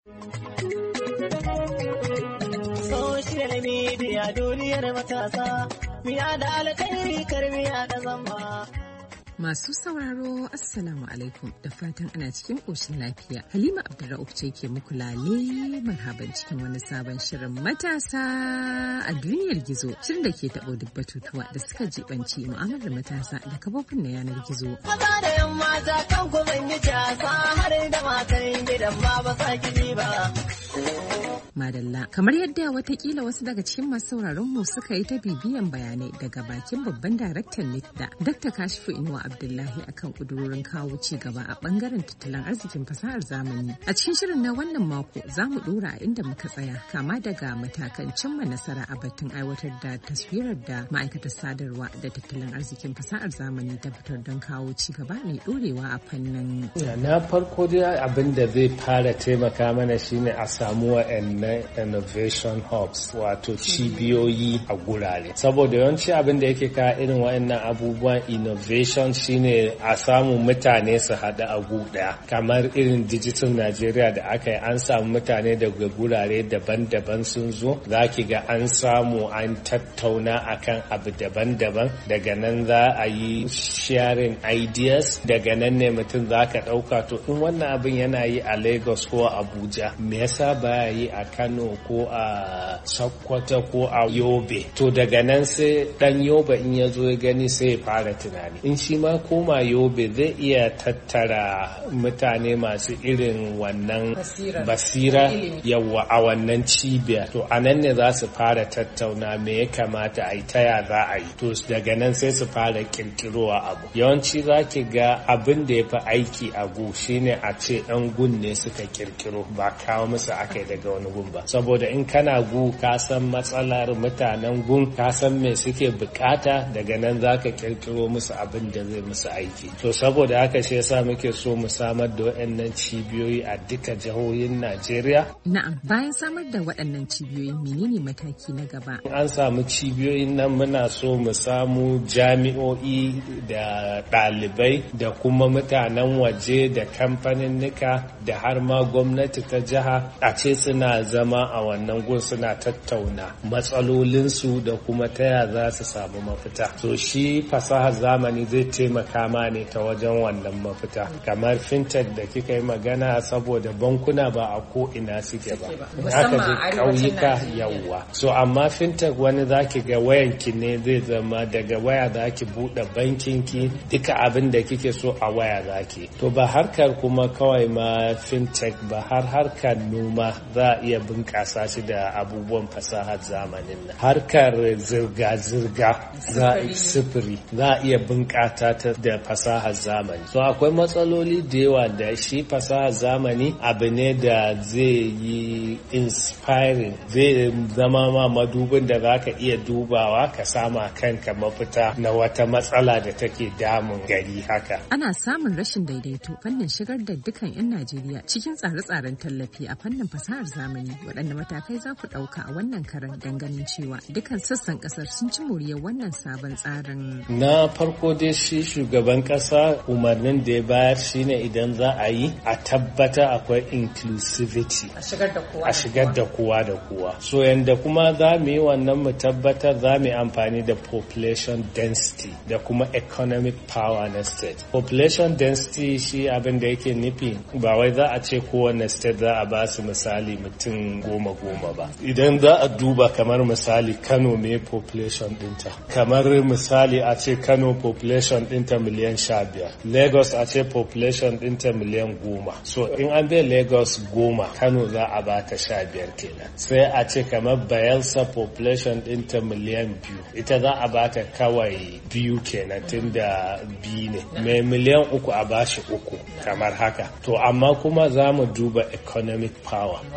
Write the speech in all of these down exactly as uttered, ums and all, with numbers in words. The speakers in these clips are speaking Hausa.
Social media duniyar matasa, miya da alkhairi karmiya da zamba. Masu sauraro Assalamu alaikum da fatan ana cikin ƙoshin lafiya. Halima Abdurra'uf ce ke muku lale marhaban cikin wani sabon shirin matasa a duniyar gizo. Shirin da ke taɓo duk batutuwa da suka jibanci mu'amalar matasa da kafofin na yanar gizo. Maza da yan mata kan ku zan yi casa har da matan gidan ma ba sa gini ba. Madalla, kamar yadda watakila wasu daga cikin masu sauraron mu suka yi ta bibiyan bayanai daga bakin babban daraktan N I T D A, Dakta Kashifu Inuwa Abdullahi akan kudurorin kawo ci gaba a bangaren tattalin arzikin fasahar zamani. A cikin shirin na wannan mako za mu dora a inda muka tsaya, kama daga matakan cimma nasara a batun aiwatar da taswirar da ma'aikatar sadarwa da tattalin arzikin fasahar zamani ta fitar don kawo ci gaba mai dorewa a fannin. Na farko dai abin da zai fara taimaka mana shine a samu wa'annan innovation hubs, wato cibiyoyi a gurare. Saboda yawanci abin da yake ka irin wa'annan abubuwan innovation shine a samu mutane su haɗu a gu ɗaya, kamar irin digital Nigeria da aka yi, an samu mutane daga gurare daban-daban sun zo, za ki ga an samu an tattauna akan abu daban-daban, daga nan za a yi sharing ideas, daga nan ne mutum za ka ɗauka to in wannan abin yana yi a Lagos ko a Abuja, me yasa ba yi a Kano ko a Sokoto ko a Yobe? To daga nan sai ɗan Yobe in ya zo ya gani sai ya fara tunani, in shi ma koma Yobe zai iya tattara mutane masu irin wannan basira yawa a wannan cibiya. To a nan ne za su fara tattauna me ya kamata a yi, taya za a yi. To daga nan sai su fara kirkirowa abu. Yawanci za ki ga abin da ya fi aiki a gu shine a ce ɗan gun ne suka kirkiro, ba kawo musu aka yi daga wani gun ba. Saboda in kana gu ka san matsalar mutanen gun, ka san me suke bukata, daga nan za ka kirkiro musu abin da zai musu aiki. To saboda haka shi yasa muke so mu samar da waɗannan cibiyoyi a duka jihohin Najeriya. Na'am, bayan samar da waɗannan cibiyoyi menene mataki na gaba? An samu cibiyoyin nan muna so mu samu jami'o'i da ɗalibai da kuma mutanen waje da kamfaninnika da har ma gwamnati ta jiha a ce suna zama a wannan gun suna tattauna matsalolinsu da kuma taya za su samu mafita. To shi fasahar zamani zai taimaka ma ne ta wajen wannan mafita, kamar fintech da kika yi magana, saboda bankuna ba a ko ina suke ba, aka je ƙauyuka yawwa. So amma fintech wani zaki ga wayanki ne zai zama daga waya zaki buɗe bankinki, duka abin da kike so a waya zaki. To ba harkar kuma kawai ma fintech ba, har harkar noma za a iya bunƙasa shi da abubuwan fasahar zamanin nan. Harkar zirga-zirga za a sifiri za a iya bunƙasa ta da fasahar zamani. So akwai matsaloli da yawa da shi fasahar zamani abu ne da zai yi inspiring, zai zama ma madubin da za ka iya dubawa ka sama kanka mafita na wata matsala da take damun gari haka. Ana samun rashin daidaito fannin shigar da dukkan 'yan Najeriya cikin tsare-tsaren tallafi a fannin fasahar zamani. Waɗanne matakai za ku ɗauka a wannan karan don ganin cewa dukkan sassan ƙasar sun ci moriyar wannan sabon tsarin? Na farko dai shi shugaban ƙasa umarnin da ya bayar shine idan za a yi a tabbata akwai inclusivity, a shigar da kowa da kowa. So yanda kuma za mu yi wannan mu tabbatar za mu yi amfani da population density da kuma economic power na state. Population density shi abin da yake nufi ba wai za a ce kowane state za a ba su misali mutum goma goma ba. Idan za a duba kamar misali Kano me population dinta, kamar misali a ce Kano population dinta miliyan sha biyar, Lagos a ce population dinta miliyan goma. So in an bai Lagos goma, Kano za a ba ta sha biyar kenan. Sai a ce kamar Bayelsa population dinta miliyan biyu, ita za a ba ta kawai biyu kenan tun da biyu ne. Mai miliyan uku a bashi uku kamar haka. To amma kuma za mu duba economic power. Wani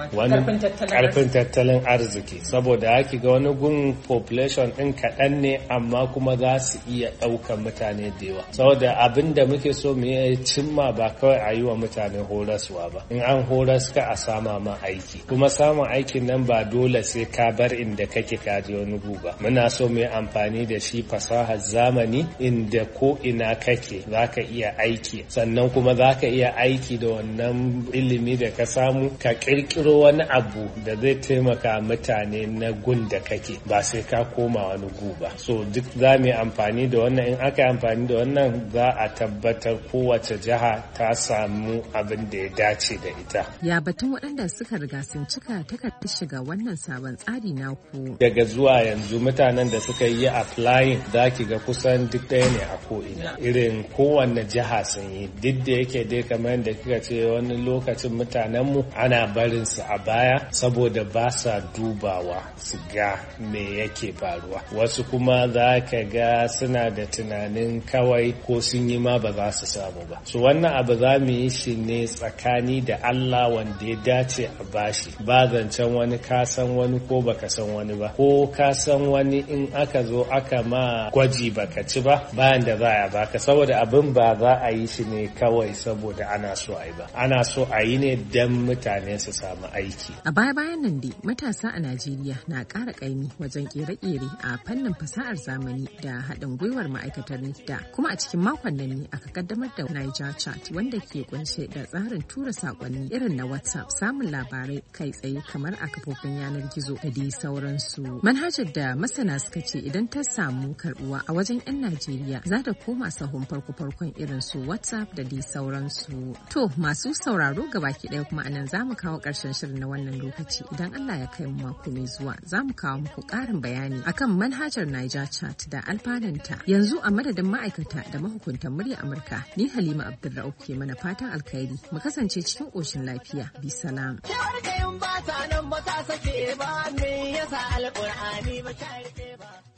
karfin tattalin arziki saboda haki ga wani gun population din kaɗan ne amma kuma za su iya ɗaukan mutane da yawa saboda abin da muke so mu yi cimma ba kawai a yi wa mutane horaswa ba in an horas ka a sama ma aiki kuma samun aikin nan ba dole sai ka bar inda kake kaje wani gu ba muna so mu yi amfani da shi fasahar zamani inda ko ina kake zaka iya aiki sannan kuma zaka iya aiki da wannan ilimi da ka samu ka kirkiro wani abu da zai taimaka mutane na gun da kake ba sai ka koma wani gu ba so duk za mu yi amfani da wannan in aka yi amfani da wannan za a tabbatar kowace jiha ta samu abin da ya dace da ita. Ya batun waɗanda suka riga sun cika takardar shiga wannan sabon tsari naku. Daga zuwa yanzu mutanen da suka yi applying za ki ga kusan duk ɗaya ne a ko'ina irin kowanne jiha sun yi duk da yake dai kamar yadda kika ce wani lokacin mutanenmu ana barin su a baya saboda ba sa dubawa su ga me yake faruwa wasu kuma za ka ga suna da tunanin kawai ko sun yi ma ba za su samu ba so wannan abu za mu yi shi ne tsakani da Allah wanda ya dace a bashi ba zancen wani ka san wani ko baka san wani ba ko ka san wani in aka zo aka ma gwaji baka ci ba bayan da za a baka saboda abin ba za a yi shi ne kawai saboda ana so a yi ba ana so a yi ne don mutane su samu aiki. A baya-bayan nan dai matasa a Najeriya na ƙara ƙaimi wajen ƙere-ƙere a fannin fasahar zamani da haɗin gwiwar ma'aikatar NITDA kuma a cikin makon nan ne aka kaddamar da Niger Chat wanda ke kunshe da tsarin tura saƙonni irin na WhatsApp samun labarai kai tsaye kamar a kafofin yanar gizo da dai sauransu. Manhajar da masana suka ce idan ta samu karɓuwa a wajen 'yan Najeriya za ta koma sahun farko-farkon irin su WhatsApp da dai sauransu. To masu sauraro gabaki ɗaya kuma anan za mu kawo ƙarshen shirin na wannan lokaci idan Allah ya kai mu mako mai zuwa za mu kawo muku ƙarin bayani akan manhajar Niger Chat da alfananta yanzu a madadin ma'aikata da mahukuntan murya Amurka ni Halima Abdulrauf ke mana fatan alkhairi mu kasance cikin ƙoshin lafiya bi salam. Kewar kayan ba ta nan ba ta sake ba me yasa alƙur'ani ba ta ba.